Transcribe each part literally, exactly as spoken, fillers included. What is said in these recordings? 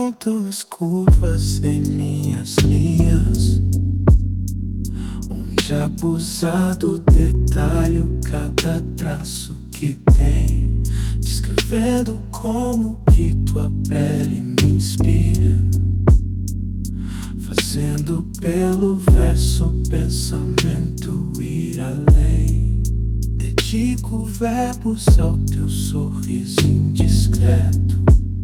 São tuas curvas em minhas linhas, onde abusado detalho cada traço que tem, descrevendo como que tua pele me inspira, fazendo pelo verso pensamento ir além. Dedico verbos ao teu sorriso indiscreto,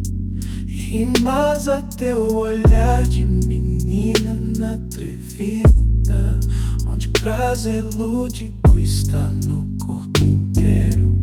rimas a teu olhar de menina atrevida, onde prazer lúdico está no corpo inteiro,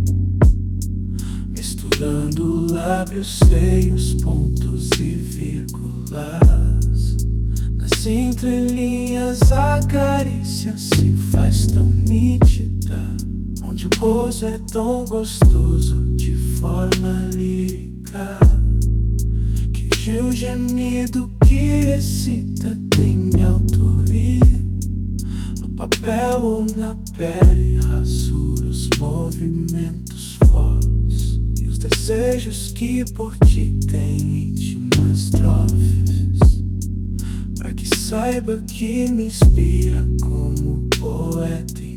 misturando lábios feios, pontos e vírgulas. Nas entrelinhas a carícia se faz tão nítida, onde o gozo é tão gostoso de forma lírica, que o gemido que excita tem minha autoria. No papel ou na pele rasura os movimentos fortes e os desejos que por ti tem íntimas estrofes, pra que saiba que me inspira como poeta